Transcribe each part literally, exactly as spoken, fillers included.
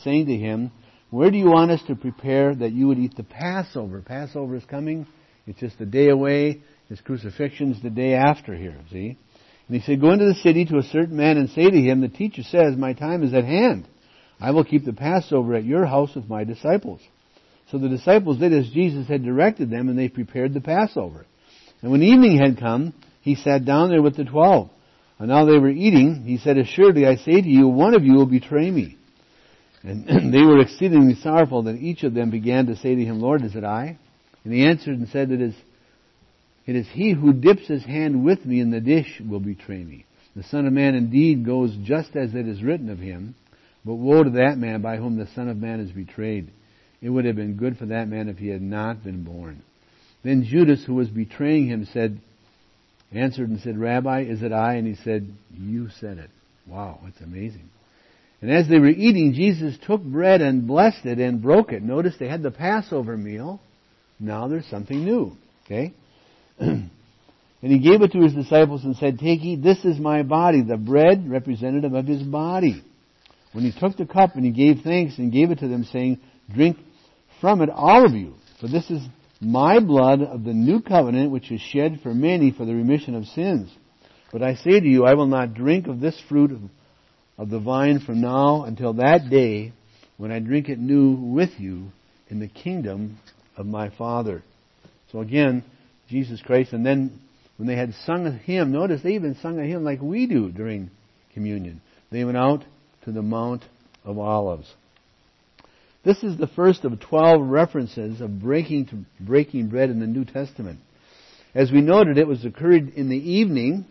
saying to him, "Where do you want us to prepare that you would eat the Passover?" Passover is coming. It's just a day away. His crucifixion's the day after here, see? And he said, "Go into the city to a certain man and say to him, the teacher says, my time is at hand. I will keep the Passover at your house with my disciples." So the disciples did as Jesus had directed them, and they prepared the Passover. And when evening had come, he sat down there with the twelve. And now they were eating, he said, "Assuredly I say to you, one of you will betray me." And they were exceedingly sorrowful that each of them began to say to him, "Lord, is it I?" And he answered and said, "It is, it is he who dips his hand with me in the dish will betray me. The Son of Man indeed goes just as it is written of him, but woe to that man by whom the Son of Man is betrayed. It would have been good for that man if he had not been born." Then Judas, who was betraying him, said, answered and said, "Rabbi, is it I?" And he said, "You said it." Wow, that's amazing. And as they were eating, Jesus took bread and blessed it and broke it. Notice they had the Passover meal. Now there's something new. Okay? And he gave it to his disciples and said, "Take, eat, this is my body," the bread representative of his body. When he took the cup and he gave thanks and gave it to them, saying, "Drink from it, all of you, for this is my blood of the new covenant, which is shed for many for the remission of sins. But I say to you, I will not drink of this fruit of, of the vine from now until that day when I drink it new with you in the kingdom of my Father." So again, Jesus Christ. And then when they had sung a hymn, notice they even sung a hymn like we do during communion. They went out to the Mount of Olives. This is the first of twelve references of breaking to breaking bread in the New Testament. As we noted, it was occurred in the evening,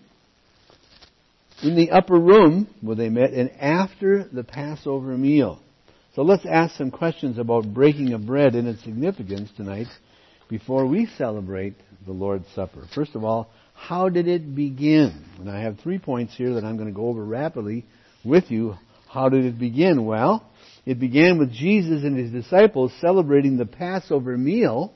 in the upper room where they met, and after the Passover meal. So let's ask some questions about breaking of bread and its significance tonight before we celebrate the Lord's Supper. First of all, how did it begin? And I have three points here that I'm going to go over rapidly with you. How did it begin? Well, it began with Jesus and his disciples celebrating the Passover meal,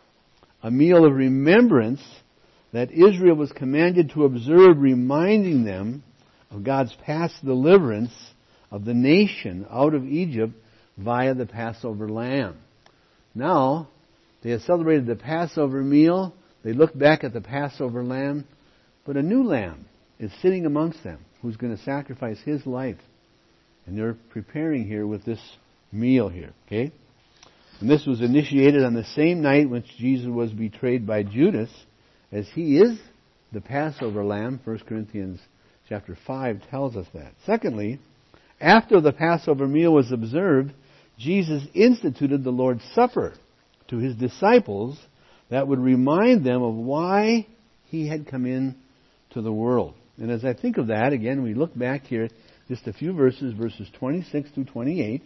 a meal of remembrance that Israel was commanded to observe, reminding them of God's past deliverance of the nation out of Egypt via the Passover lamb. Now, they had celebrated the Passover meal. They looked back at the Passover lamb, but a new lamb is sitting amongst them who's going to sacrifice his life. And they're preparing here with this meal here, okay? And this was initiated on the same night when Jesus was betrayed by Judas, as he is the Passover lamb. First Corinthians chapter five tells us that. Secondly, after the Passover meal was observed, Jesus instituted the Lord's Supper to his disciples that would remind them of why he had come into the world. And as I think of that, again, we look back here just a few verses, verses twenty-six through twenty-eight.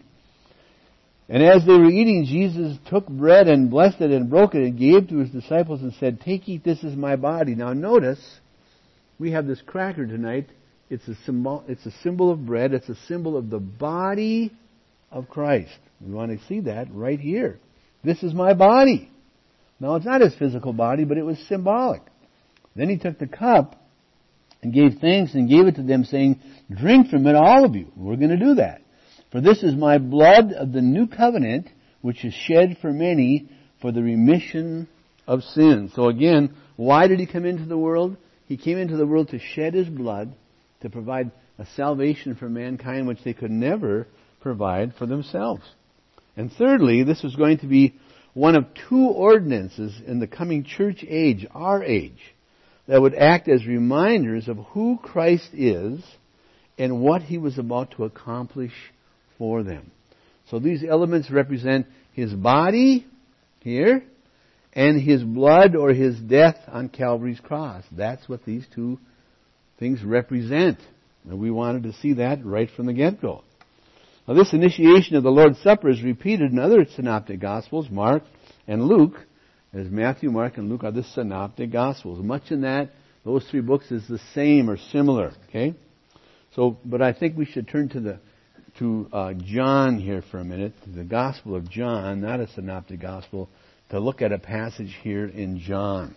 "And as they were eating, Jesus took bread and blessed it and broke it and gave to his disciples and said, 'Take, eat, this is my body.'" Now notice, we have this cracker tonight. It's a symbol, it's a symbol of bread. It's a symbol of the body of Christ. We want to see that right here. This is my body. Now it's not his physical body, but it was symbolic. Then he took the cup and gave thanks and gave it to them, saying, "Drink from it, all of you." We're going to do that. "For this is my blood of the new covenant, which is shed for many for the remission of sins." So again, why did he come into the world? He came into the world to shed his blood, to provide a salvation for mankind which they could never provide for themselves. And thirdly, this was going to be one of two ordinances in the coming church age, our age, that would act as reminders of who Christ is and what he was about to accomplish for them. So these elements represent his body here and his blood or his death on Calvary's cross. That's what these two things represent. And we wanted to see that right from the get-go. Now, this initiation of the Lord's Supper is repeated in other synoptic Gospels, Mark and Luke, as Matthew, Mark, and Luke are the synoptic Gospels. Much in that, those three books is the same or similar. Okay, so but I think we should turn to the to uh, John here for a minute, the Gospel of John, not a synoptic Gospel, to look at a passage here in John.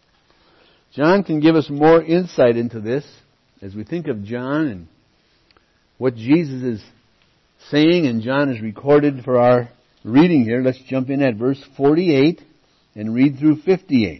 John can give us more insight into this as we think of John and what Jesus is saying, and John is recorded for our reading here. Let's jump in at verse forty-eight and read through fifty-eight.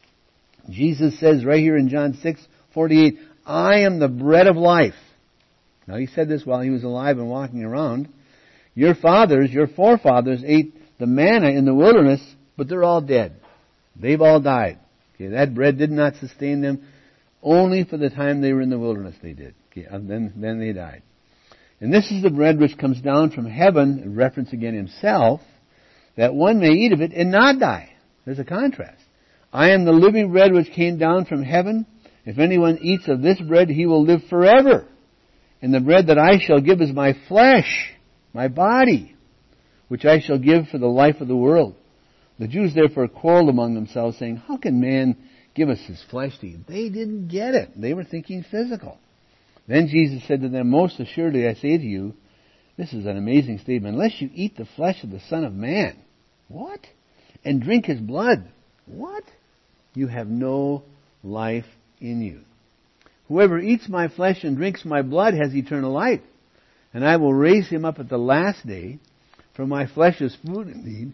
Jesus says right here in John six forty-eight, I am the bread of life. Now he said this while he was alive and walking around. Your fathers, your forefathers ate the manna in the wilderness, but they're all dead. They've all died. Okay, that bread did not sustain them. Only for the time they were in the wilderness they did. Okay, and then, then they died. And this is the bread which comes down from heaven, in reference again himself, that one may eat of it and not die. There's a contrast. I am the living bread which came down from heaven. If anyone eats of this bread, he will live forever. And the bread that I shall give is my flesh, my body, which I shall give for the life of the world. The Jews therefore quarreled among themselves, saying, how can man give us his flesh to eat? They didn't get it. They were thinking physical. Then Jesus said to them, most assuredly I say to you, this is an amazing statement, unless you eat the flesh of the Son of Man, what? And drink his blood, what? You have no life in you. Whoever eats my flesh and drinks my blood has eternal life, and I will raise him up at the last day. For my flesh is food indeed,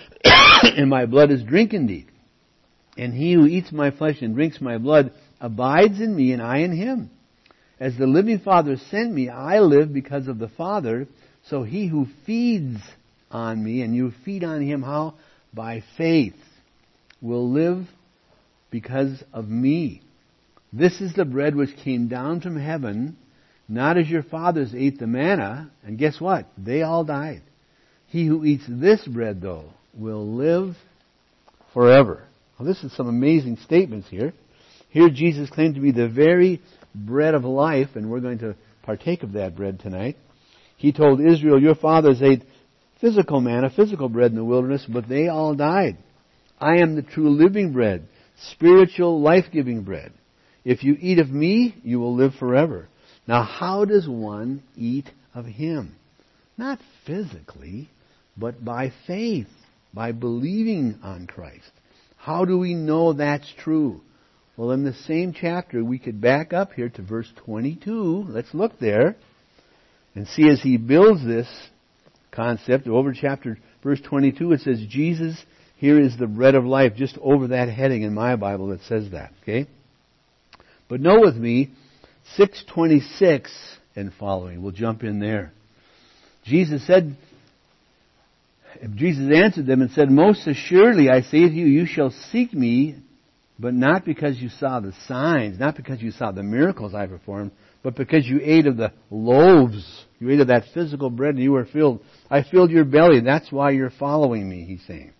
and my blood is drink indeed. And he who eats my flesh and drinks my blood abides in me, and I in him. As the living Father sent me, I live because of the Father. So he who feeds on me, and you feed on him how? By faith, will live because of me. This is the bread which came down from heaven, not as your fathers ate the manna. And guess what? They all died. He who eats this bread, though, will live forever. Well, this is some amazing statements here. Here Jesus claimed to be the very bread of life, and we're going to partake of that bread tonight. He told Israel, your fathers ate physical manna, physical bread in the wilderness, but they all died. I am the true living bread, spiritual, life-giving bread. If you eat of me, you will live forever. Now, how does one eat of him? Not physically, but by faith, by believing on Christ. How do we know that's true? Well, in the same chapter, we could back up here to verse twenty-two. Let's look there and see as he builds this concept. Over chapter, verse twenty-two, it says, Jesus, here is the bread of life. Just over that heading in my Bible, it says that. Okay? But know with me, six twenty-six and following. We'll jump in there. Jesus said, Jesus answered them and said, most assuredly I say to you, you shall seek me, but not because you saw the signs, not because you saw the miracles I performed, but because you ate of the loaves. You ate of that physical bread and you were filled. I filled your belly. That's why you're following me, he's saying.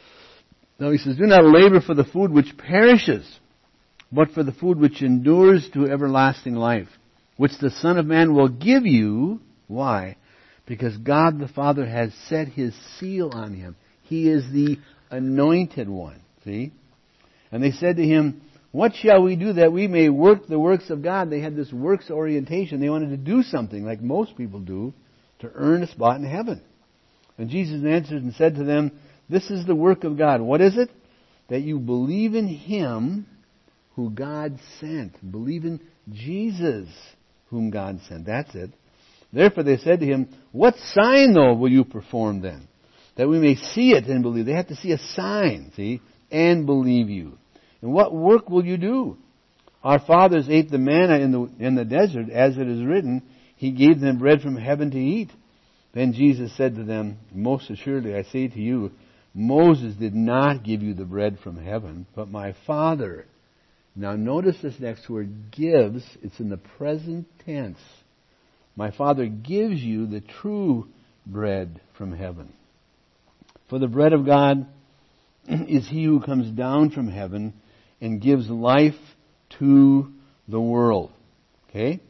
Now he says, do not labor for the food which perishes, but for the food which endures to everlasting life, which the Son of Man will give you. Why? Because God the Father has set his seal on him. He is the anointed one. See? And they said to him, what shall we do that we may work the works of God? They had this works orientation. They wanted to do something like most people do to earn a spot in heaven. And Jesus answered and said to them, this is the work of God. What is it? That you believe in him who God sent. Believe in Jesus whom God sent. That's it. Therefore they said to him, what sign, though, will you perform then? That we may see it and believe. They have to see a sign, see, and believe you. And what work will you do? Our fathers ate the manna in the, in the desert, as it is written, he gave them bread from heaven to eat. Then Jesus said to them, most assuredly I say to you, Moses did not give you the bread from heaven, but my Father. Now notice this next word, gives. It's in the present tense. My Father gives you the true bread from heaven. For the bread of God is he who comes down from heaven and gives life to the world. Okay?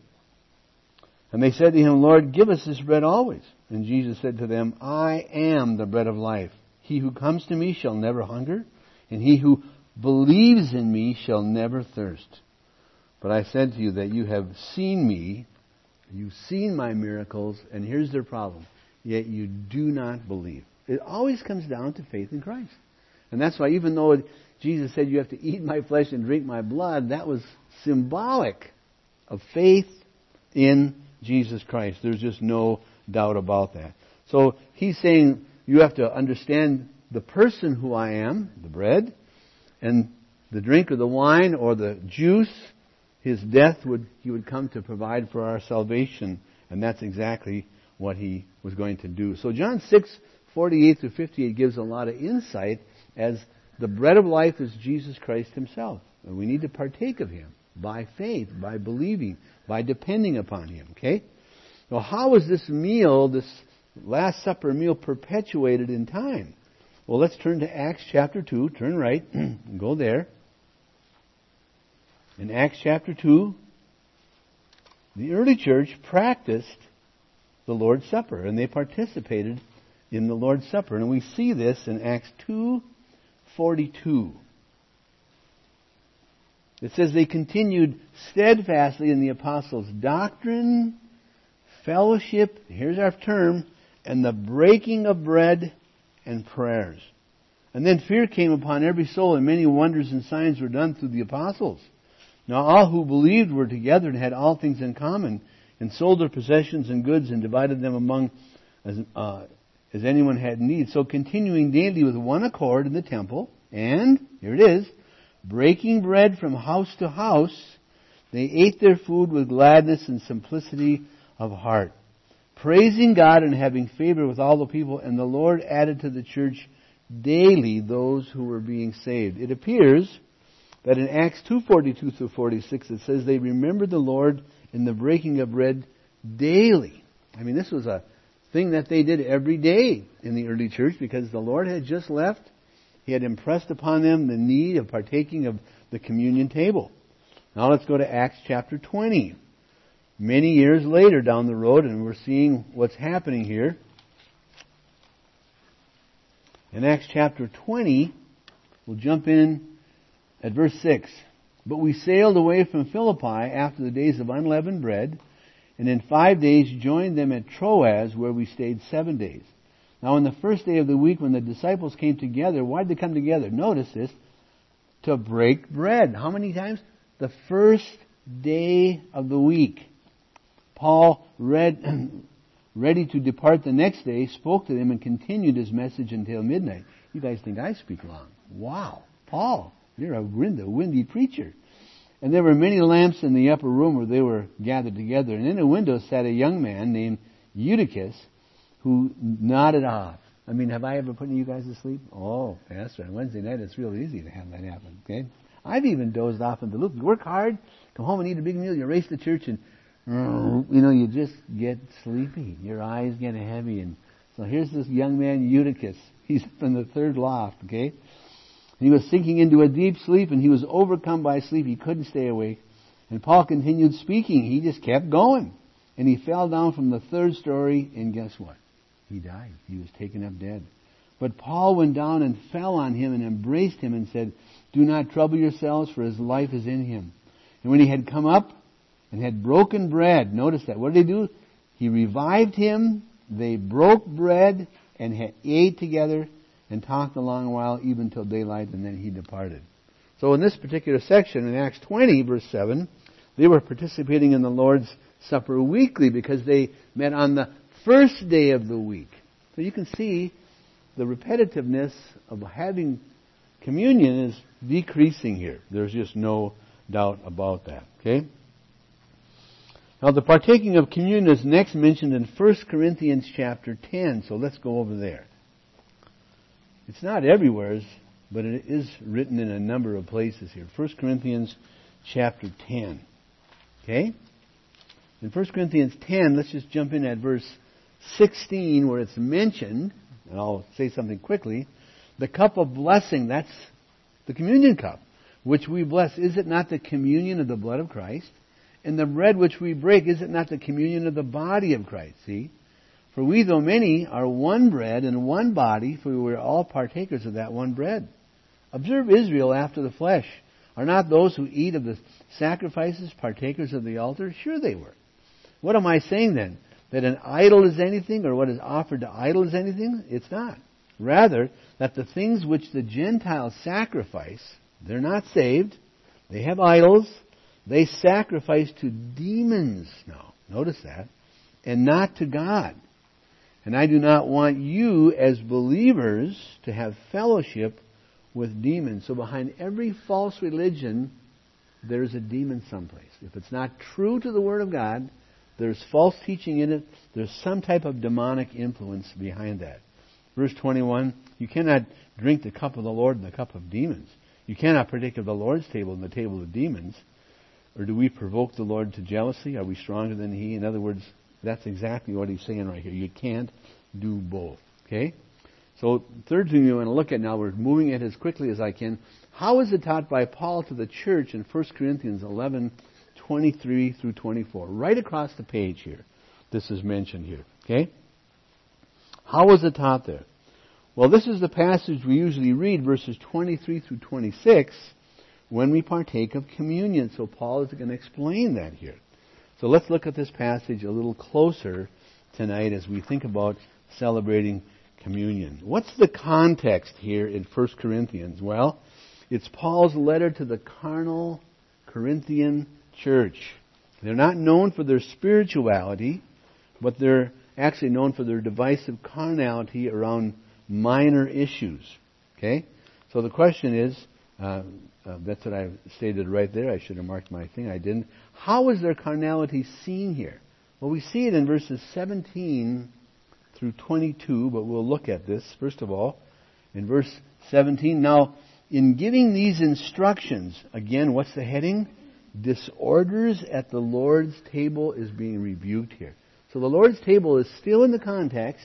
And they said to him, Lord, give us this bread always. And Jesus said to them, I am the bread of life. He who comes to me shall never hunger, and he who believes in me shall never thirst. But I said to you that you have seen me, you've seen my miracles, and here's their problem. Yet you do not believe. It always comes down to faith in Christ. And that's why even though Jesus said you have to eat my flesh and drink my blood, that was symbolic of faith in Jesus Christ. There's just no doubt about that. So he's saying you have to understand the person who I am, the bread, and the drink or the wine or the juice, his death would he would come to provide for our salvation, and that's exactly what he was going to do. So John six, forty-eight to fifty-eight gives a lot of insight as the bread of life is Jesus Christ himself. And we need to partake of him by faith, by believing, by depending upon him. Okay? Now how is this meal, this Last Supper meal, perpetuated in time? Well, let's turn to Acts chapter two. Turn right and go there. In Acts chapter two, the early church practiced the Lord's Supper, and they participated in the Lord's Supper. And we see this in Acts two forty-two. It says they continued steadfastly in the apostles' doctrine, fellowship, here's our term, and the breaking of bread and prayers. And then fear came upon every soul, and many wonders and signs were done through the apostles. Now all who believed were together and had all things in common, and sold their possessions and goods and divided them among as, uh, as anyone had need. So continuing daily with one accord in the temple, and, here it is, breaking bread from house to house, they ate their food with gladness and simplicity of heart, praising God and having favor with all the people, and the Lord added to the church daily those who were being saved. It appears that in Acts two forty-two through forty-six it says they remembered the Lord in the breaking of bread daily. I mean, this was a thing that they did every day in the early church because the Lord had just left. He had impressed upon them the need of partaking of the communion table. Now let's go to Acts chapter twenty. Many years later down the road, and we're seeing what's happening here. In Acts chapter twenty, we'll jump in at verse six. But we sailed away from Philippi after the days of unleavened bread, and in five days joined them at Troas, where we stayed seven days. Now on the first day of the week when the disciples came together, why did they come together? Notice this, to break bread. How many times? The first day of the week. Paul, read, ready to depart the next day, spoke to them and continued his message until midnight. You guys think I speak long. Wow. Paul, you're a windy, windy preacher. And there were many lamps in the upper room where they were gathered together. And in a window sat a young man named Eutychus, who nodded off. I mean, have I ever put you guys to sleep? Oh, Pastor, on Wednesday night it's real easy to have that happen. Okay, I've even dozed off in the loop. You work hard, come home and eat a big meal, you race to church, and you know, you just get sleepy. Your eyes get heavy. And so here's this young man, Eutychus. He's from the third loft, okay? He was sinking into a deep sleep, and he was overcome by sleep. He couldn't stay awake. And Paul continued speaking. He just kept going. And he fell down from the third story, and guess what? He died. He was taken up dead. But Paul went down and fell on him and embraced him and said, "Do not trouble yourselves, for his life is in him." And when he had come up and had broken bread, notice that. What did they do? He revived him. They broke bread and had ate together and talked a long while, even till daylight, and then he departed. So in this particular section, in Acts twenty, verse seven, they were participating in the Lord's Supper weekly because they met on the first day of the week. So you can see the repetitiveness of having communion is decreasing here. There's just no doubt about that. Okay? Now the partaking of communion is next mentioned in First Corinthians chapter ten. So let's go over there. It's not everywhere, but it is written in a number of places here. First Corinthians chapter ten. Okay? In First Corinthians ten, let's just jump in at verse sixteen where it's mentioned, and I'll say something quickly. The cup of blessing, that's the communion cup, which we bless. Is it not the communion of the blood of Christ? And the bread which we break, is it not the communion of the body of Christ? See? For we, though many, are one bread and one body, for we are all partakers of that one bread. Observe Israel after the flesh. Are not those who eat of the sacrifices partakers of the altar? Sure they were. What am I saying then? That an idol is anything, or what is offered to idol is anything? It's not. Rather, that the things which the Gentiles sacrifice, they're not saved. They have idols. They sacrifice to demons now. Notice that. And not to God. And I do not want you as believers to have fellowship with demons. So behind every false religion, there's a demon someplace. If it's not true to the Word of God, there's false teaching in it. There's some type of demonic influence behind that. Verse twenty-one, you cannot drink the cup of the Lord and the cup of demons. You cannot partake of the Lord's table and the table of demons. Or do we provoke the Lord to jealousy? Are we stronger than He? In other words, that's exactly what He's saying right here. You can't do both. Okay? So, third thing we want to look at now, we're moving it as quickly as I can. How is it taught by Paul to the church in First Corinthians eleven, twenty-three through twenty-four? Right across the page here. This is mentioned here. Okay? How was it taught there? Well, this is the passage we usually read, verses twenty-three through twenty-six, when we partake of communion. So Paul is going to explain that here. So let's look at this passage a little closer tonight as we think about celebrating communion. What's the context here in First Corinthians? Well, it's Paul's letter to the carnal Corinthian church. They're not known for their spirituality, but they're actually known for their divisive carnality around minor issues. Okay? So the question is, uh, uh, that's what I stated right there. I should have marked my thing. I didn't. How is their carnality seen here? Well, we see it in verses seventeen through twenty-two, but we'll look at this. First of all, in verse seventeen, now, in giving these instructions, again, what's the heading? Disorders at the Lord's table is being rebuked here. So the Lord's table is still in the context.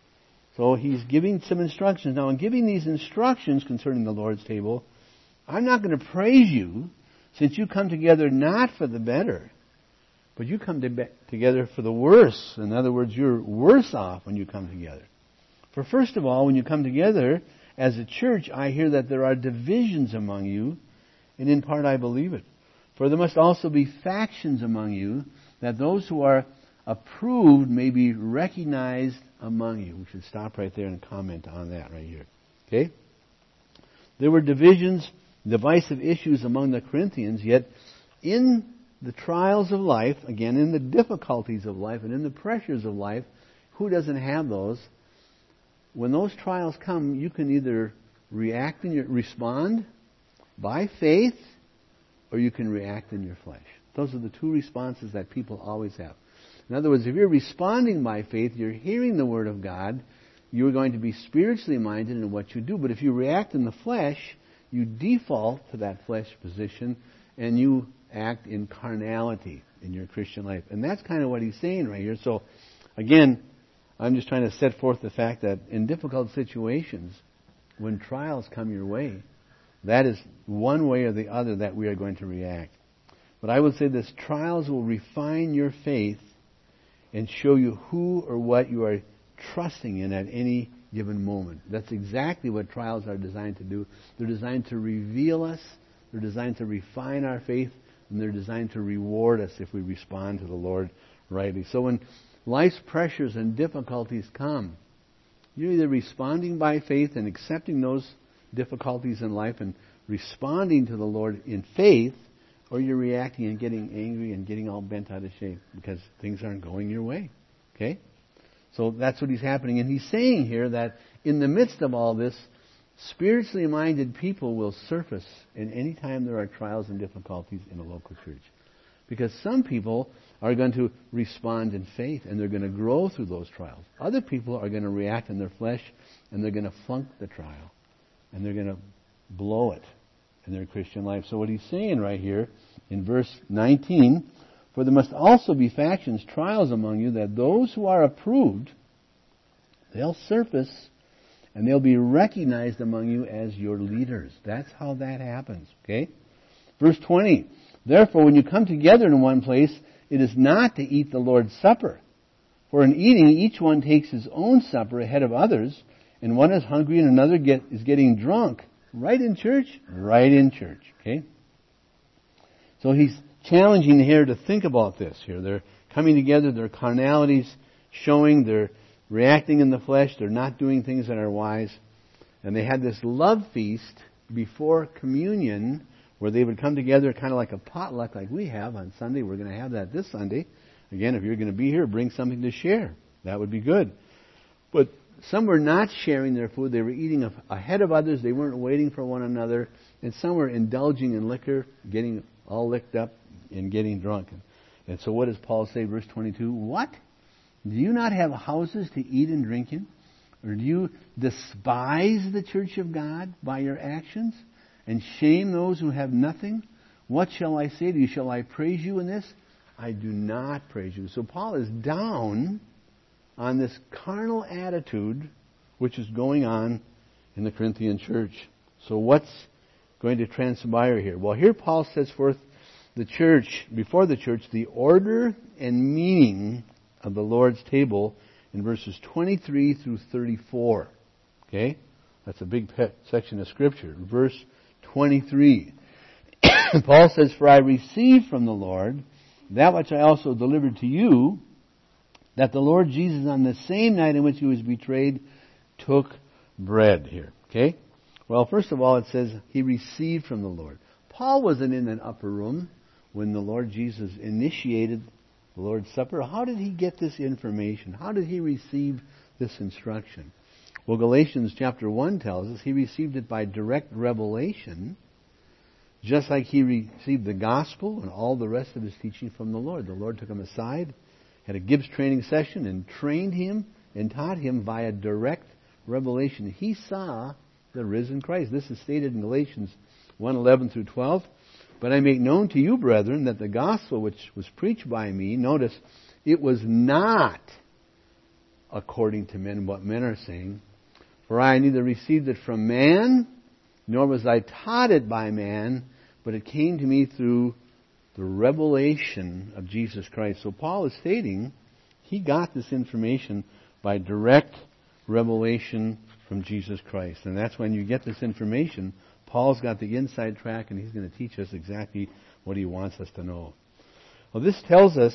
So he's giving some instructions. Now, in giving these instructions concerning the Lord's table, I'm not going to praise you since you come together not for the better, but you come to together for the worse. In other words, you're worse off when you come together. For first of all, when you come together as a church, I hear that there are divisions among you, and in part I believe it. For there must also be factions among you, that those who are approved may be recognized among you. We should stop right there and comment on that right here. Okay? There were divisions, divisive issues among the Corinthians, yet in the trials of life, again, in the difficulties of life and in the pressures of life, who doesn't have those? When those trials come, you can either react and respond by faith, or you can react in your flesh. Those are the two responses that people always have. In other words, if you're responding by faith, you're hearing the Word of God, you're going to be spiritually minded in what you do. But if you react in the flesh, you default to that flesh position, and you act in carnality in your Christian life. And that's kind of what he's saying right here. So, again, I'm just trying to set forth the fact that in difficult situations, when trials come your way, that is one way or the other that we are going to react. But I would say this, trials will refine your faith and show you who or what you are trusting in at any given moment. That's exactly what trials are designed to do. They're designed to reveal us, they're designed to refine our faith, and they're designed to reward us if we respond to the Lord rightly. So when life's pressures and difficulties come, you're either responding by faith and accepting those difficulties in life and responding to the Lord in faith, or you're reacting and getting angry and getting all bent out of shape because things aren't going your way. Okay? So that's what he's happening. And he's saying here that in the midst of all this, spiritually minded people will surface in any time there are trials and difficulties in a local church. Because some people are going to respond in faith and they're going to grow through those trials. Other people are going to react in their flesh and they're going to flunk the trial. And they're going to blow it in their Christian life. So what he's saying right here in verse nineteen, for there must also be factions, trials among you, that those who are approved, they'll surface and they'll be recognized among you as your leaders. That's how that happens. Okay? Verse twenty, therefore when you come together in one place, it is not to eat the Lord's Supper. For in eating, each one takes his own supper ahead of others, and one is hungry and another get, is getting drunk. Right in church? Right in church. Okay? So he's challenging here to think about this here. They're coming together, their carnalities showing, they're reacting in the flesh, they're not doing things that are wise. And they had this love feast before communion where they would come together kind of like a potluck like we have on Sunday. We're going to have that this Sunday. Again, if you're going to be here, bring something to share. That would be good. But some were not sharing their food. They were eating ahead of others. They weren't waiting for one another. And some were indulging in liquor, getting all licked up and getting drunk. And so what does Paul say, verse twenty-two? What? Do you not have houses to eat and drink in? Or do you despise the church of God by your actions and shame those who have nothing? What shall I say to you? Shall I praise you in this? I do not praise you. So Paul is down on this carnal attitude which is going on in the Corinthian church. So what's going to transpire here? Well, here Paul sets forth the church, before the church, the order and meaning of the Lord's table in verses twenty-three through thirty-four. Okay? That's a big section of Scripture. Verse twenty-three. Paul says, For I received from the Lord that which I also delivered to you, that the Lord Jesus on the same night in which he was betrayed took bread here. Okay? Well, first of all, it says he received from the Lord. Paul wasn't in an upper room when the Lord Jesus initiated the Lord's Supper. How did he get this information? How did he receive this instruction? Well, Galatians chapter one tells us he received it by direct revelation, just like he received the gospel and all the rest of his teaching from the Lord. The Lord took him aside, had a Gibbs training session, and trained him and taught him via direct revelation. He saw the risen Christ. This is stated in Galatians one eleven through twelve. But I make known to you, brethren, that the gospel which was preached by me, notice, it was not according to men, what men are saying. For I neither received it from man, nor was I taught it by man, but it came to me through the revelation of Jesus Christ. So Paul is stating he got this information by direct revelation from Jesus Christ. And that's when you get this information, Paul's got the inside track, and he's going to teach us exactly what he wants us to know. Well, this tells us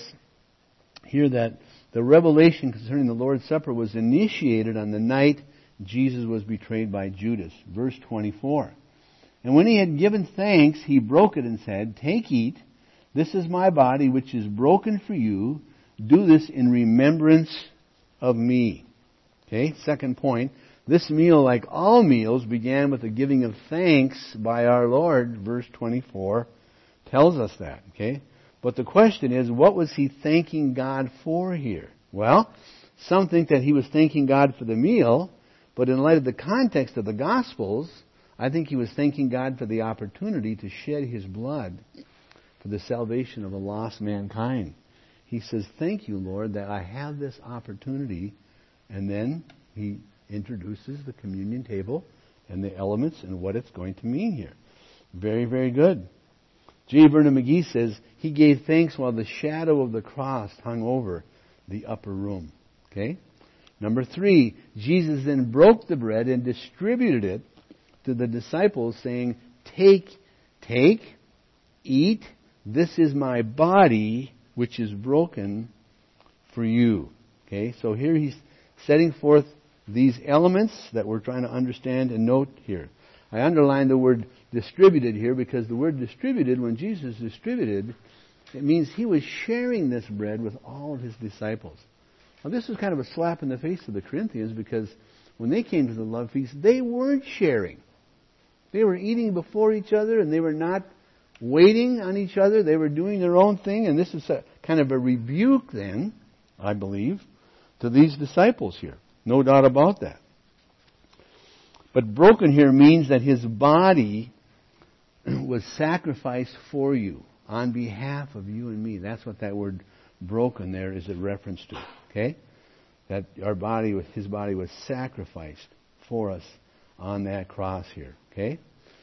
here that the revelation concerning the Lord's Supper was initiated on the night Jesus was betrayed by Judas. Verse twenty-four. And when he had given thanks, he broke it and said, Take, eat. This is my body, which is broken for you. Do this in remembrance of me. Okay, second point. This meal, like all meals, began with the giving of thanks by our Lord. Verse twenty-four tells us that. Okay? But the question is, what was he thanking God for here? Well, some think that he was thanking God for the meal, but in light of the context of the Gospels, I think he was thanking God for the opportunity to shed his blood for the salvation of a lost mankind. He says, Thank you, Lord, that I have this opportunity. And then he introduces the communion table and the elements and what it's going to mean here. Very, very good. J. Vernon McGee says, he gave thanks while the shadow of the cross hung over the upper room. Okay? Number three, Jesus then broke the bread and distributed it to the disciples, saying, Take, take, eat, this is my body, which is broken for you. Okay? So here he's setting forth these elements that we're trying to understand and note here. I underline the word distributed here because the word distributed, when Jesus distributed, it means he was sharing this bread with all of his disciples. Now this was kind of a slap in the face of the Corinthians because when they came to the love feast, they weren't sharing. They were eating before each other and they were not waiting on each other. They were doing their own thing, and this is a, kind of a rebuke then, I believe, to these disciples here. No doubt about that. But broken here means that his body was sacrificed for you, on behalf of you and me. That's what that word broken there is a reference to. Okay? That our body, his body was sacrificed for us on that cross here. Okay?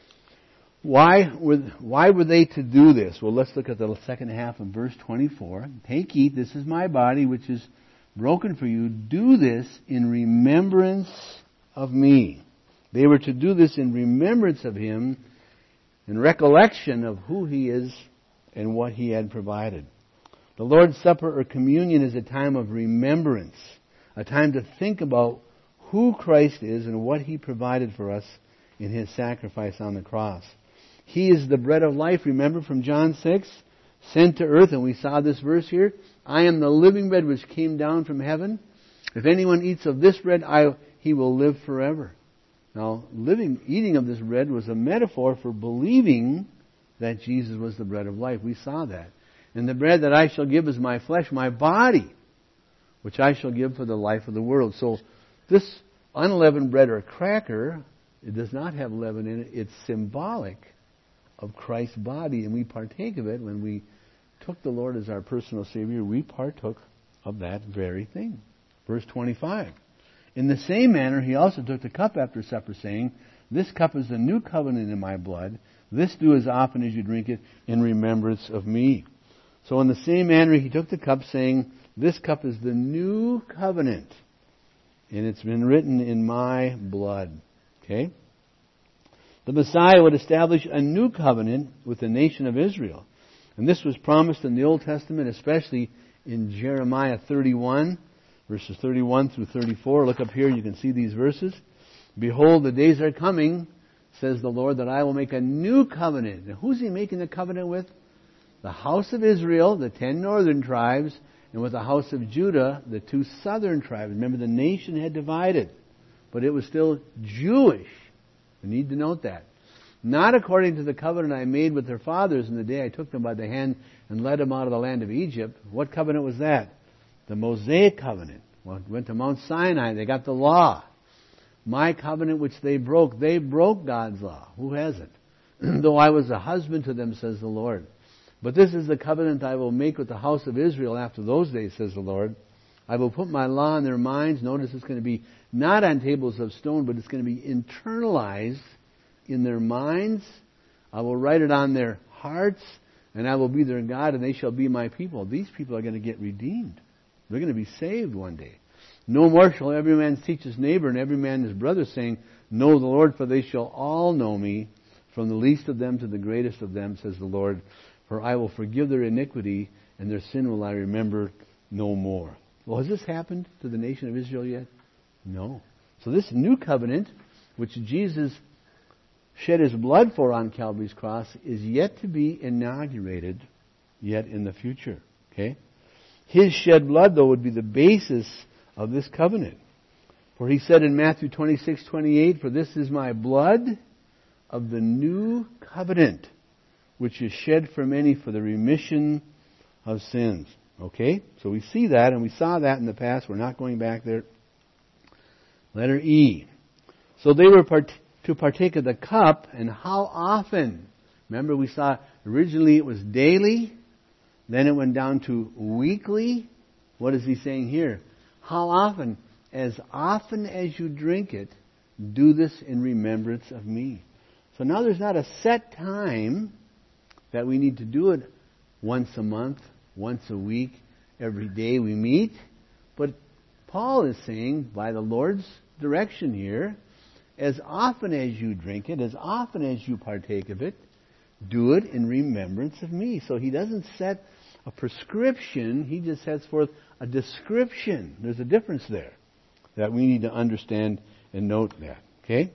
Why were, why were they to do this? Well, let's look at the second half of verse twenty-four. Take, eat, this is my body, which is broken for you. Do this in remembrance of me. They were to do this in remembrance of him, in recollection of who he is and what he had provided. The Lord's Supper or communion is a time of remembrance, a time to think about who Christ is and what he provided for us in his sacrifice on the cross. He is the bread of life, remember from John six, sent to earth, and we saw this verse here. I am the living bread which came down from heaven. If anyone eats of this bread, I, he will live forever. Now, living, eating of this bread was a metaphor for believing that Jesus was the bread of life. We saw that. And the bread that I shall give is my flesh, my body, which I shall give for the life of the world. So this unleavened bread or cracker, it does not have leaven in it. It's symbolic of Christ's body, and we partake of it. When we took the Lord as our personal Savior, we partook of that very thing. Verse twenty-five. In the same manner, he also took the cup after supper, saying, this cup is the new covenant in my blood. This do as often as you drink it in remembrance of me. So in the same manner, he took the cup, saying, this cup is the new covenant, and it's been written in my blood. Okay? The Messiah would establish a new covenant with the nation of Israel. And this was promised in the Old Testament, especially in Jeremiah thirty-one, verses thirty-one through thirty-four. Look up here, you can see these verses. Behold, the days are coming, says the Lord, that I will make a new covenant. Now, who's he making the covenant with? The house of Israel, the ten northern tribes, and with the house of Judah, the two southern tribes. Remember, the nation had divided, but it was still Jewish. We need to note that. Not according to the covenant I made with their fathers in the day I took them by the hand and led them out of the land of Egypt. What covenant was that? The Mosaic covenant. Well, went to Mount Sinai. They got the law. My covenant which they broke. They broke God's law. Who hasn't? Though I was a husband to them, says the Lord. But this is the covenant I will make with the house of Israel after those days, says the Lord. I will put my law in their minds. Notice it's going to be not on tables of stone, but it's going to be internalized in their minds. I will write it on their hearts, and I will be their God, and they shall be my people. These people are going to get redeemed. They're going to be saved one day. No more shall every man teach his neighbor and every man his brother, saying, know the Lord, for they shall all know me, from the least of them to the greatest of them, says the Lord. For I will forgive their iniquity, and their sin will I remember no more. Well, has this happened to the nation of Israel yet? No. So this new covenant, which Jesus shed his blood for on Calvary's cross, is yet to be inaugurated yet in the future. Okay? His shed blood, though, would be the basis of this covenant. For he said in Matthew twenty-six twenty-eight, for this is my blood of the new covenant, which is shed for many for the remission of sins. Okay? So we see that, and we saw that in the past. We're not going back there. Letter E. So they were part- to partake of the cup, and how often? Remember, we saw originally it was daily, then it went down to weekly. What is he saying here? How often? As often as you drink it, do this in remembrance of me. So now there's not a set time that we need to do it once a month, once a week, every day we meet. But Paul is saying, by the Lord's direction here, as often as you drink it, as often as you partake of it, do it in remembrance of me. So he doesn't set a prescription, he just sets forth a description. There's a difference there that we need to understand and note that. Okay?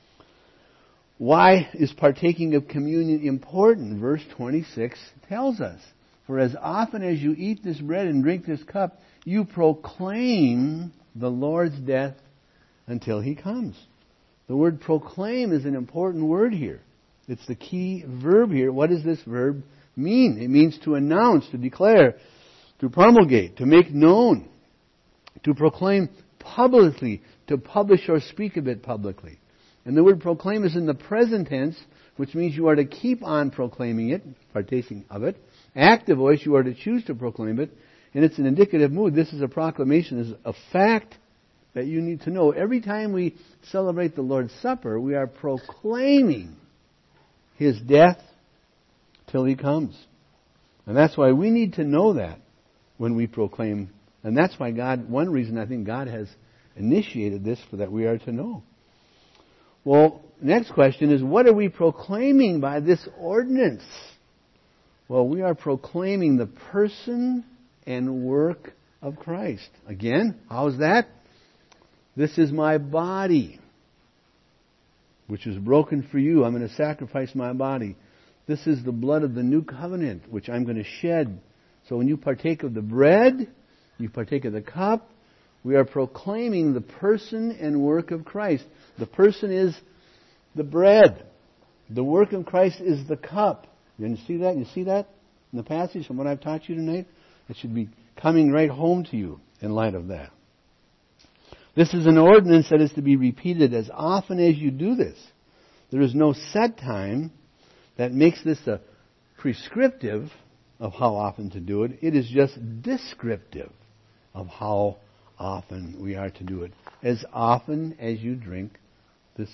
Why is partaking of communion important? Verse twenty-six tells us, for as often as you eat this bread and drink this cup, you proclaim the Lord's death until he comes. The word proclaim is an important word here. It's the key verb here. What does this verb mean? It means to announce, to declare, to promulgate, to make known, to proclaim publicly, to publish or speak of it publicly. And the word proclaim is in the present tense, which means you are to keep on proclaiming it, partaking of it. Active voice, you are to choose to proclaim it. And it's an indicative mood. This is a proclamation, this is a fact that you need to know. Every time we celebrate the Lord's Supper, we are proclaiming his death till he comes. And that's why we need to know that when we proclaim. And that's why God, one reason I think God has initiated this, for that we are to know. Well, next question is, what are we proclaiming by this ordinance? Well, we are proclaiming the person and work of Christ. Again, how is that? This is my body, which is broken for you. I'm going to sacrifice my body. This is the blood of the new covenant, which I'm going to shed. So when you partake of the bread, you partake of the cup, We are proclaiming the person and work of Christ. The person is the bread. The work of Christ is the cup. You see that? You see that in the passage from what I've taught you tonight? It should be coming right home to you in light of that. This is an ordinance that is to be repeated as often as you do this. There is no set time that makes this a prescriptive of how often to do it. It is just descriptive of how often we are to do it. As often as you drink this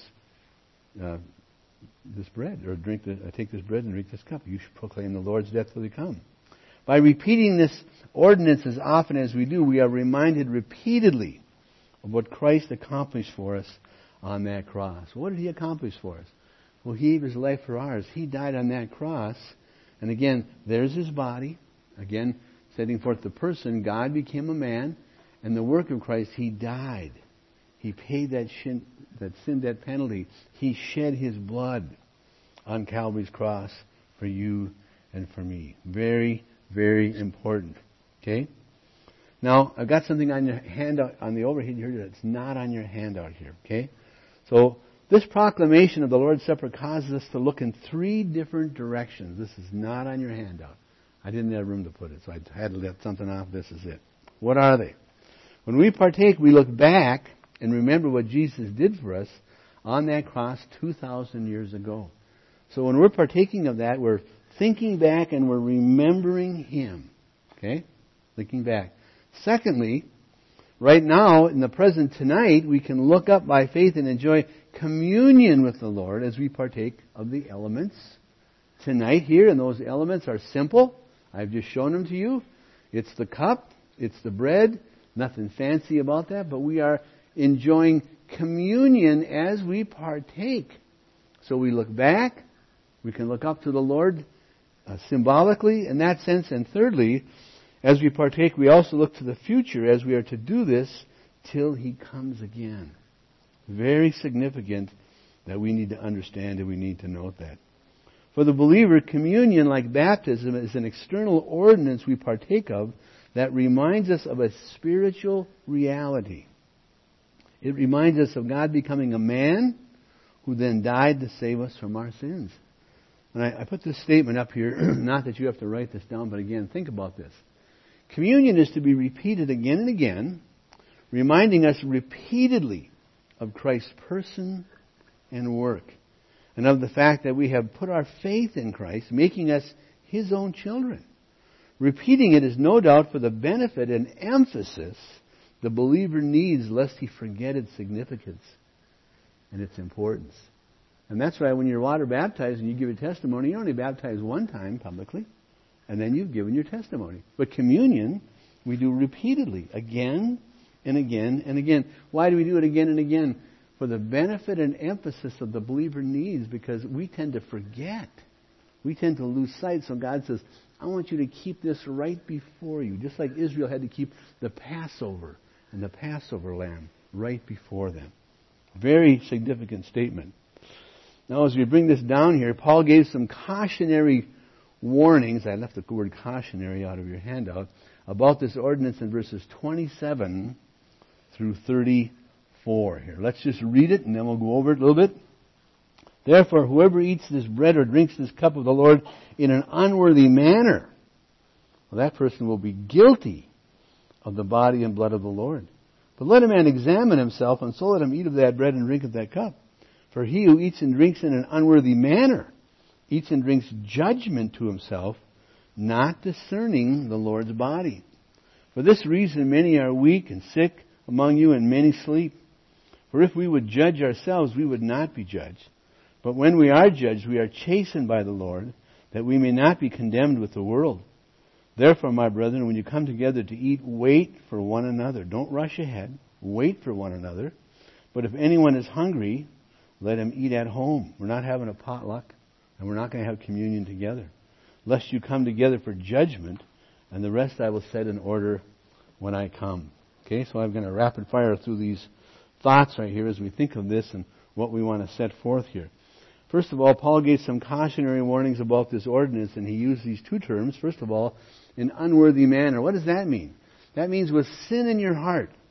uh, this bread, or drink the, uh, take this bread and drink this cup, you should proclaim the Lord's death till He come. By repeating this ordinance as often as we do, we are reminded repeatedly of what Christ accomplished for us on that cross. What did He accomplish for us? Well, He gave His life for ours. He died on that cross. And again, there's His body. Again, setting forth the person. God became a man. And the work of Christ, He died. He paid that sin, that sin debt penalty. He shed His blood on Calvary's cross for you and for me. Very, very important. Okay? Now, I've got something on your handout, on the overhead here that's not on your handout here. Okay? So, this proclamation of the Lord's Supper causes us to look in three different directions. This is not on your handout. I didn't have room to put it, so I had to let something off. This is it. What are they? When we partake, we look back and remember what Jesus did for us on that cross two thousand years ago. So when we're partaking of that, we're thinking back and we're remembering Him. Okay? Thinking back. Secondly, right now, in the present tonight, we can look up by faith and enjoy communion with the Lord as we partake of the elements tonight here. And those elements are simple. I've just shown them to you. It's the cup. It's the bread. Nothing fancy about that. But we are enjoying communion as we partake. So we look back. We can look up to the Lord uh, symbolically in that sense. And thirdly, as we partake, we also look to the future as we are to do this till He comes again. Very significant that we need to understand and we need to note that. For the believer, communion, like baptism, is an external ordinance we partake of that reminds us of a spiritual reality. It reminds us of God becoming a man who then died to save us from our sins. And I, I put this statement up here, not that you have to write this down, but again, think about this. Communion is to be repeated again and again, reminding us repeatedly of Christ's person and work, and of the fact that we have put our faith in Christ, making us His own children. Repeating it is no doubt for the benefit and emphasis the believer needs, lest he forget its significance and its importance. And that's why when you're water baptized and you give a testimony, you're only baptized one time publicly, and then you've given your testimony. But communion, we do repeatedly, again and again and again. Why do we do it again and again? For the benefit and emphasis of the believer needs, because we tend to forget. We tend to lose sight. So God says, I want you to keep this right before you. Just like Israel had to keep the Passover and the Passover lamb right before them. Very significant statement. Now as we bring this down here, Paul gave some cautionary warnings. I left the word cautionary out of your handout. About this ordinance in verses twenty-seven through thirty-four here. Let's just read it and then we'll go over it a little bit. Therefore, whoever eats this bread or drinks this cup of the Lord in an unworthy manner, well, that person will be guilty of the body and blood of the Lord. But let a man examine himself, and so let him eat of that bread and drink of that cup. For he who eats and drinks in an unworthy manner eats and drinks judgment to himself, not discerning the Lord's body. For this reason many are weak and sick among you, and many sleep. For if we would judge ourselves, we would not be judged. But when we are judged, we are chastened by the Lord, that we may not be condemned with the world. Therefore, my brethren, when you come together to eat, wait for one another. Don't rush ahead. Wait for one another. But if anyone is hungry, let him eat at home. We're not having a potluck, and we're not going to have communion together. Lest you come together for judgment, and the rest I will set in order when I come. Okay, so I'm going to rapid fire through these thoughts right here as we think of this and what we want to set forth here. First of all, Paul gave some cautionary warnings about this ordinance, and he used these two terms. First of all, in unworthy manner. What does that mean? That means with sin in your heart.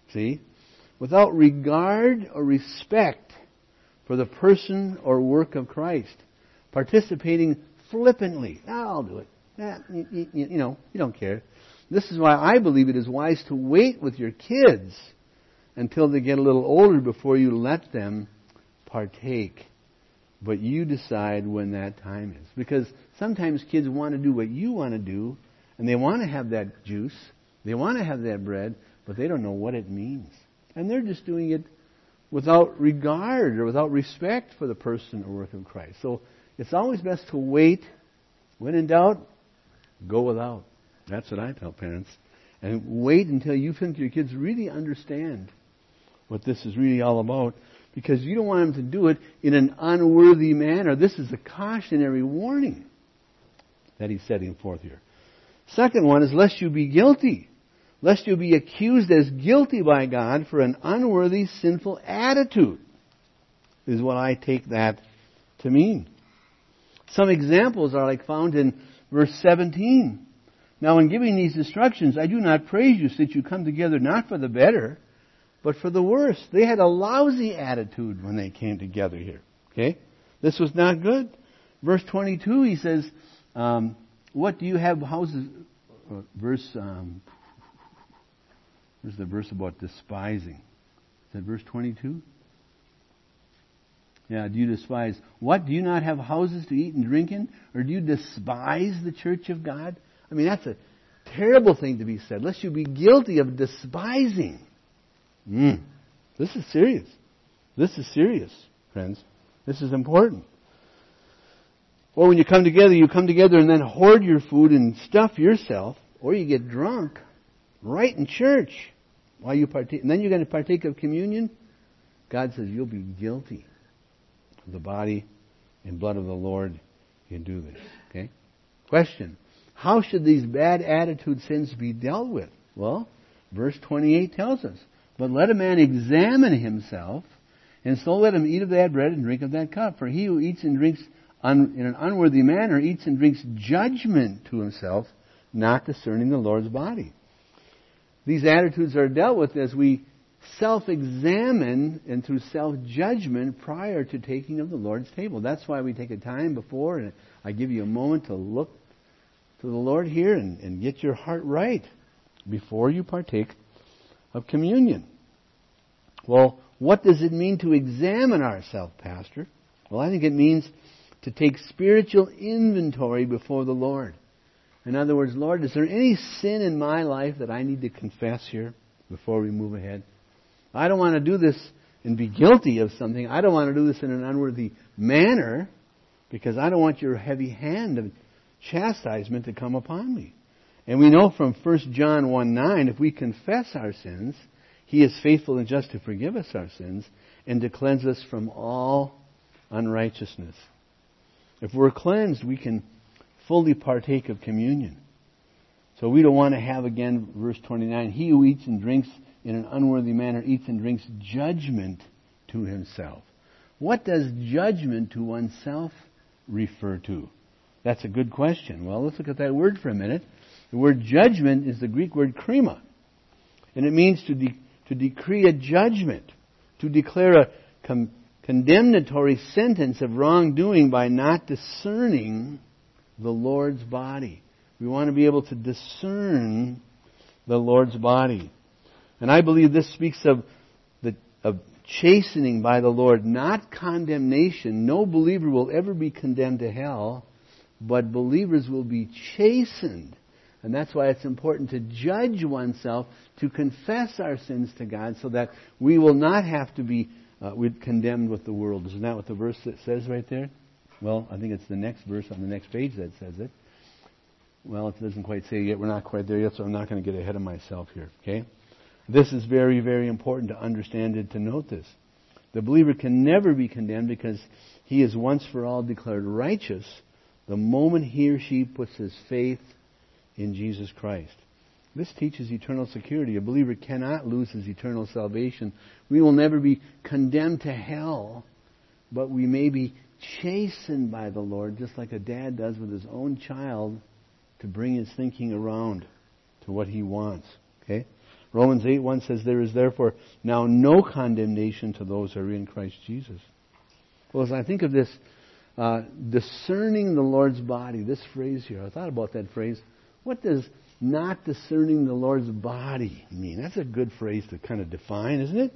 See? Without regard or respect for the person or work of Christ. Participating flippantly. Ah, I'll do it. Ah, you, you, you know, you don't care. This is why I believe it is wise to wait with your kids until they get a little older before you let them partake. But you decide when that time is. Because sometimes kids want to do what you want to do, and they want to have that juice, they want to have that bread, but they don't know what it means. And they're just doing it without regard or without respect for the person or work of Christ. So it's always best to wait. When in doubt, go without. That's what I tell parents. And wait until you think your kids really understand what this is really all about. Because you don't want them to do it in an unworthy manner. This is a cautionary warning that he's setting forth here. Second one is, lest you be guilty. Lest you be accused as guilty by God for an unworthy, sinful attitude, is what I take that to mean. Some examples are like found in verse seventeen. Now in giving these instructions, I do not praise you, since you come together not for the better, but for the worse. They had a lousy attitude when they came together here. Okay? This was not good. Verse twenty-two, he says, um, what do you have houses... Uh, verse... Um, where's the verse about despising? Is that verse twenty-two? Yeah, do you despise... What? Do you not have houses to eat and drink in? Or do you despise the church of God? I mean, that's a terrible thing to be said. Lest you be guilty of despising. Mm. This is serious. This is serious, friends. This is important. Or when you come together, you come together and then hoard your food and stuff yourself, or you get drunk right in church while you partake. And then you're going to partake of communion. God says you'll be guilty of the body and blood of the Lord if you do this. Okay? Question. How should these bad attitude sins be dealt with? Well, verse twenty-eight tells us. But let a man examine himself, and so let him eat of that bread and drink of that cup. For he who eats and drinks un, in an unworthy manner eats and drinks judgment to himself, not discerning the Lord's body. These attitudes are dealt with as we self-examine and through self-judgment prior to taking of the Lord's table. That's why we take a time before, and I give you a moment to look to the Lord here and, and get your heart right before you partake of communion. Well, what does it mean to examine ourselves, Pastor? Well, I think it means to take spiritual inventory before the Lord. In other words, Lord, is there any sin in my life that I need to confess here before we move ahead? I don't want to do this and be guilty of something. I don't want to do this in an unworthy manner because I don't want your heavy hand of chastisement to come upon me. And we know from First John one nine, if we confess our sins, He is faithful and just to forgive us our sins and to cleanse us from all unrighteousness. If we're cleansed, we can fully partake of communion. So we don't want to have, again, verse twenty-nine, he who eats and drinks in an unworthy manner eats and drinks judgment to himself. What does judgment to oneself refer to? That's a good question. Well, let's look at that word for a minute. The word judgment is the Greek word krima. And it means to de- to decree a judgment, to declare a com- condemnatory sentence of wrongdoing by not discerning the Lord's body. We want to be able to discern the Lord's body. And I believe this speaks of the of chastening by the Lord, not condemnation. No believer will ever be condemned to hell, but believers will be chastened. And that's why it's important to judge oneself, to confess our sins to God, so that we will not have to be uh, condemned with the world. Isn't that what the verse says right there? Well, I think it's the next verse on the next page that says it. Well, it doesn't quite say it yet. We're not quite there yet, so I'm not going to get ahead of myself here. Okay? This is very, very important to understand and to note this. The believer can never be condemned because he is once for all declared righteous the moment he or she puts his faith in Jesus Christ. This teaches eternal security. A believer cannot lose his eternal salvation. We will never be condemned to hell, but we may be chastened by the Lord, just like a dad does with his own child, to bring his thinking around to what he wants. Okay? Romans eight one says, there is therefore now no condemnation to those who are in Christ Jesus. Well, as I think of this, uh, discerning the Lord's body, this phrase here, I thought about that phrase. What does not discerning the Lord's body mean? That's a good phrase to kind of define, isn't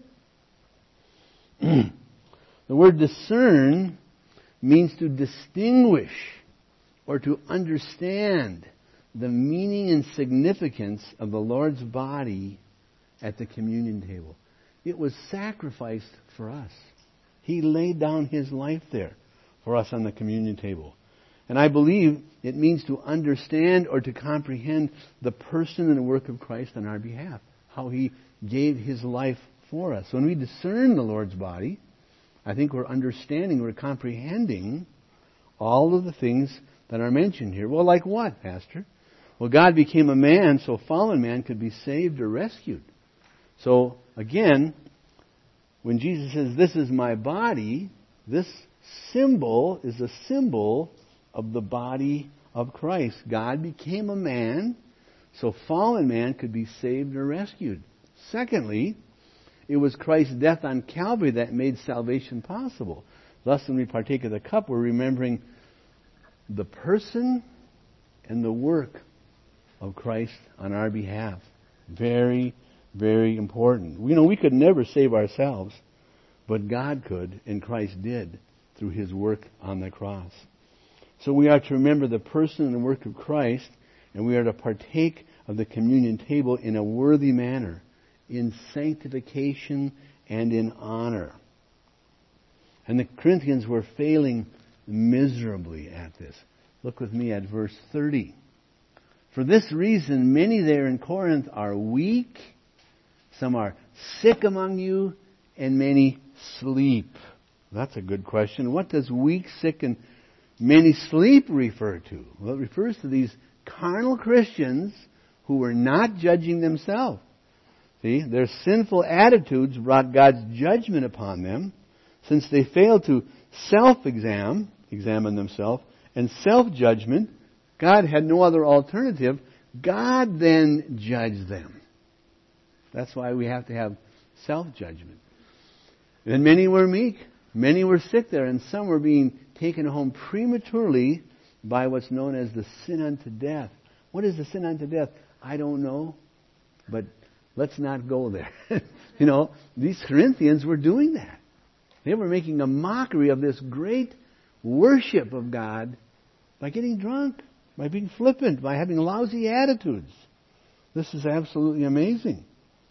it? The word discern means to distinguish or to understand the meaning and significance of the Lord's body at the communion table. It was sacrificed for us. He laid down His life there for us on the communion table. And I believe it means to understand or to comprehend the person and the work of Christ on our behalf, how He gave His life for us. When we discern the Lord's body, I think we're understanding, we're comprehending all of the things that are mentioned here. Well, like what, Pastor? Well, God became a man so fallen man could be saved or rescued. So, again, when Jesus says, this is my body, this symbol is a symbol of the body of Christ. God became a man so fallen man could be saved or rescued. Secondly, it was Christ's death on Calvary that made salvation possible. Thus, when we partake of the cup, we're remembering the person and the work of Christ on our behalf. Very, very important. You know, we could never save ourselves, but God could, and Christ did, through His work on the cross. So we are to remember the person and the work of Christ, and we are to partake of the communion table in a worthy manner, in sanctification and in honor. And the Corinthians were failing miserably at this. Look with me at verse thirty. For this reason, many there in Corinth are weak, some are sick among you, and many sleep. That's a good question. What does weak, sick, and many sleep refer to? Well, it refers to these carnal Christians who were not judging themselves. See, their sinful attitudes brought God's judgment upon them. Since they failed to self-examine, examine themselves, and self-judgment, God had no other alternative. God then judged them. That's why we have to have self-judgment. And many were meek. Many were sick there, and some were being taken home prematurely by what's known as the sin unto death. What is the sin unto death? I don't know, but let's not go there. You know, these Corinthians were doing that. They were making a mockery of this great worship of God by getting drunk, by being flippant, by having lousy attitudes. This is absolutely amazing.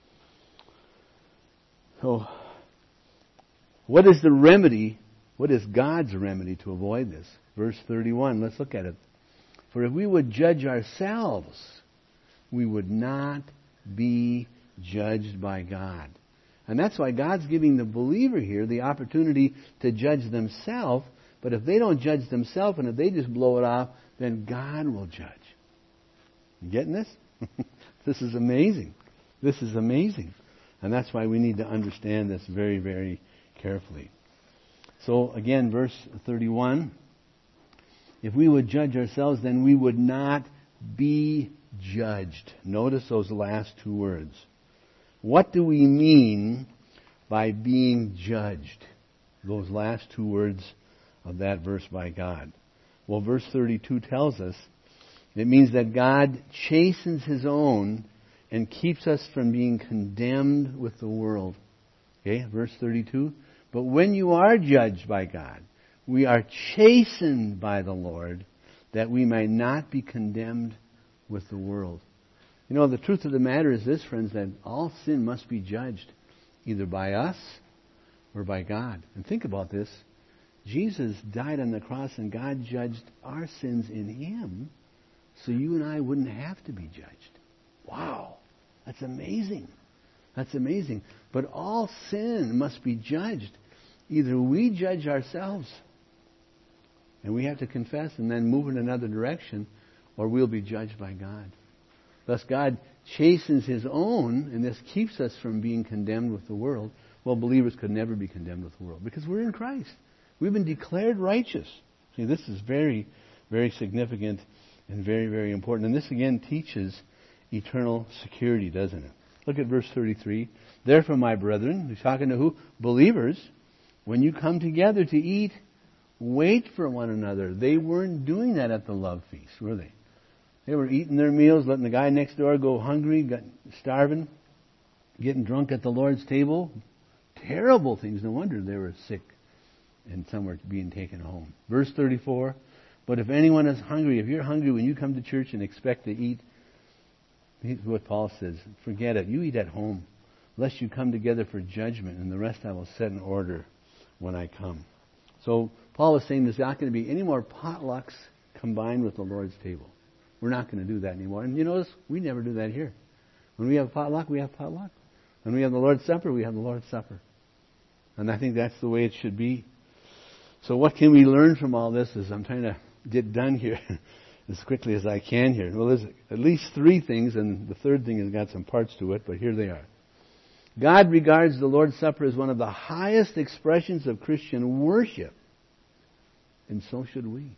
So, what is the remedy? What is God's remedy to avoid this? Verse thirty-one, let's look at it. For if we would judge ourselves, we would not be judged by God. And that's why God's giving the believer here the opportunity to judge themselves. But if they don't judge themselves and if they just blow it off, then God will judge. You getting this? This is amazing. This is amazing. And that's why we need to understand this very, very carefully. So again, verse thirty-one. If we would judge ourselves, then we would not be judged. Notice those last two words. What do we mean by being judged? Those last two words of that verse by God. Well, verse thirty-two tells us it means that God chastens His own and keeps us from being condemned with the world. Okay, verse thirty-two. But when you are judged by God, we are chastened by the Lord, that we might not be condemned with the world. You know, the truth of the matter is this, friends, that all sin must be judged either by us or by God. And think about this. Jesus died on the cross and God judged our sins in Him so you and I wouldn't have to be judged. Wow. That's amazing. That's amazing. But all sin must be judged. Either we judge ourselves and we have to confess and then move in another direction, or we'll be judged by God. Thus God chastens His own, and this keeps us from being condemned with the world. Well, believers could never be condemned with the world because we're in Christ. We've been declared righteous. See, this is very, very significant and very, very important. And this again teaches eternal security, doesn't it? Look at verse thirty-three. Therefore, my brethren, he's talking to who? Believers. When you come together to eat, wait for one another. They weren't doing that at the love feast, were they? They were eating their meals, letting the guy next door go hungry, got starving, getting drunk at the Lord's table. Terrible things. No wonder they were sick and some were being taken home. Verse thirty-four. But if anyone is hungry, if you're hungry when you come to church and expect to eat, here's what Paul says. Forget it. You eat at home, lest you come together for judgment, and the rest I will set in order when I come. So Paul is saying there's not going to be any more potlucks combined with the Lord's table. We're not going to do that anymore. And you notice, we never do that here. When we have potluck, we have potluck. When we have the Lord's Supper, we have the Lord's Supper. And I think that's the way it should be. So what can we learn from all this is I'm trying to get done here as quickly as I can here. Well, there's at least three things, and the third thing has got some parts to it, but here they are. God regards the Lord's Supper as one of the highest expressions of Christian worship, and so should we.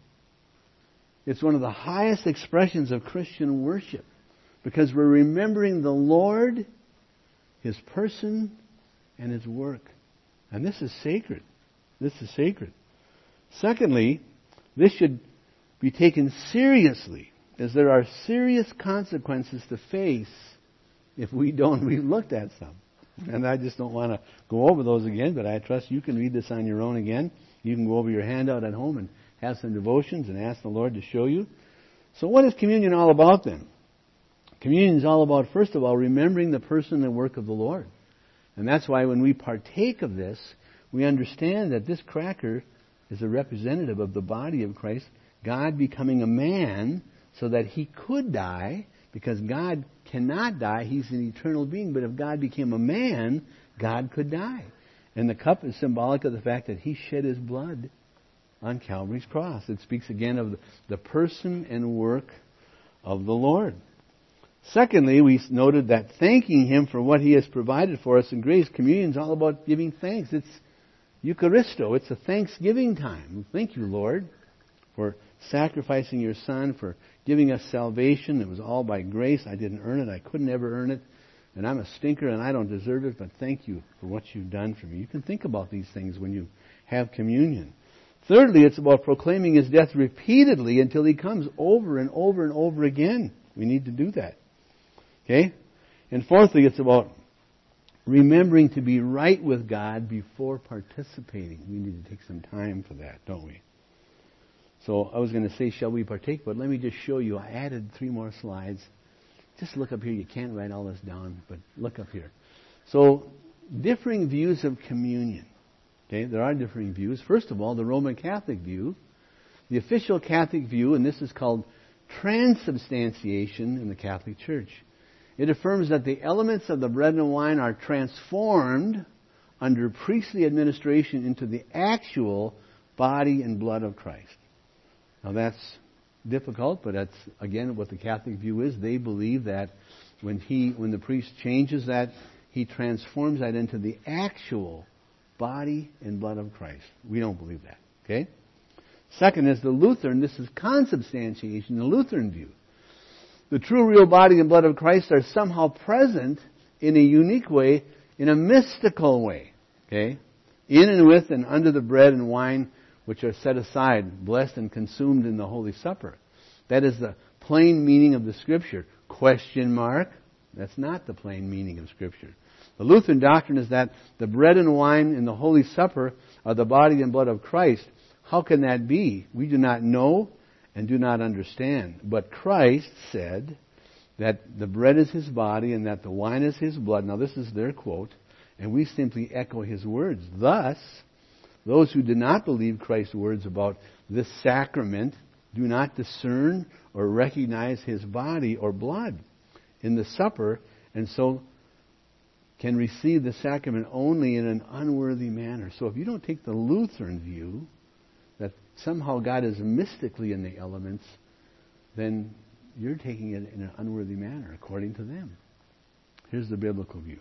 It's one of the highest expressions of Christian worship because we're remembering the Lord, His person, and His work. And this is sacred. This is sacred. Secondly, this should be taken seriously, as there are serious consequences to face if we don't. We've looked at some. And I just don't want to go over those again, but I trust you can read this on your own again. You can go over your handout at home and have some devotions and ask the Lord to show you. So what is communion all about then? Communion is all about, first of all, remembering the person and work of the Lord. And that's why when we partake of this, we understand that this cracker is a representative of the body of Christ, God becoming a man so that He could die, because God cannot die. He's an eternal being. But if God became a man, God could die. And the cup is symbolic of the fact that He shed His blood on Calvary's cross. It speaks again of the person and work of the Lord. Secondly, we noted that thanking Him for what He has provided for us in grace. Communion is all about giving thanks. It's Eucharisto. It's a thanksgiving time. Thank you, Lord, for sacrificing your Son, for giving us salvation. It was all by grace. I didn't earn it. I couldn't ever earn it. And I'm a stinker and I don't deserve it, but thank you for what you've done for me. You can think about these things when you have communion. Thirdly, it's about proclaiming His death repeatedly until He comes, over and over and over again. We need to do that. Okay? And fourthly, it's about remembering to be right with God before participating. We need to take some time for that, don't we? So I was going to say, shall we partake? But let me just show you. I added three more slides. Just look up here. You can't write all this down, but look up here. So, differing views of communion. Okay, there are differing views. First of all, the Roman Catholic view. The official Catholic view, and this is called transubstantiation in the Catholic Church. It affirms that the elements of the bread and wine are transformed under priestly administration into the actual body and blood of Christ. Now that's difficult, but that's again what the Catholic view is. They believe that when he, when the priest changes that, he transforms that into the actual body and blood of Christ. We don't believe that. Okay? Second is the Lutheran. This is consubstantiation, the Lutheran view. The true, real body and blood of Christ are somehow present in a unique way, in a mystical way. Okay? In and with and under the bread and wine which are set aside, blessed and consumed in the Holy Supper. That is the plain meaning of the Scripture. Question mark. That's not the plain meaning of Scripture. The Lutheran doctrine is that the bread and wine in the Holy Supper are the body and blood of Christ. How can that be? We do not know and do not understand. But Christ said that the bread is His body and that the wine is His blood. Now this is their quote, and we simply echo His words. Thus, those who do not believe Christ's words about this sacrament do not discern or recognize His body or blood in the supper, and so can receive the sacrament only in an unworthy manner. So if you don't take the Lutheran view that somehow God is mystically in the elements, then you're taking it in an unworthy manner according to them. Here's the biblical view.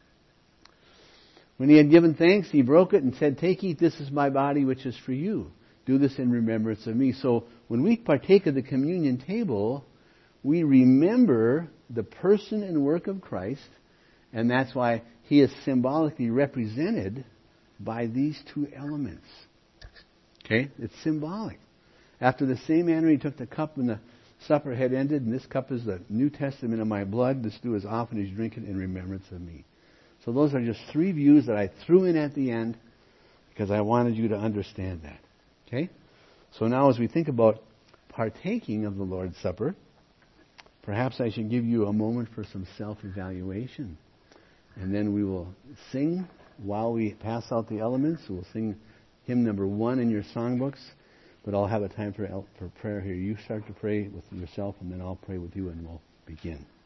When He had given thanks, He broke it and said, "Take, eat, this is my body which is for you. Do this in remembrance of me." So when we partake of the communion table, we remember the person and work of Christ, And that's why he is symbolically represented by these two elements. Okay? It's symbolic. After the same manner he took the cup when the supper had ended, and this cup is the New Testament of my blood. This do as often as you drink it in remembrance of me. So those are just three views that I threw in at the end because I wanted you to understand that. Okay? So now as we think about partaking of the Lord's Supper, perhaps I should give you a moment for some self-evaluation. And then we will sing while we pass out the elements. We'll sing hymn number one in your songbooks. But I'll have a time for, for prayer here. You start to pray with yourself, and then I'll pray with you, and we'll begin.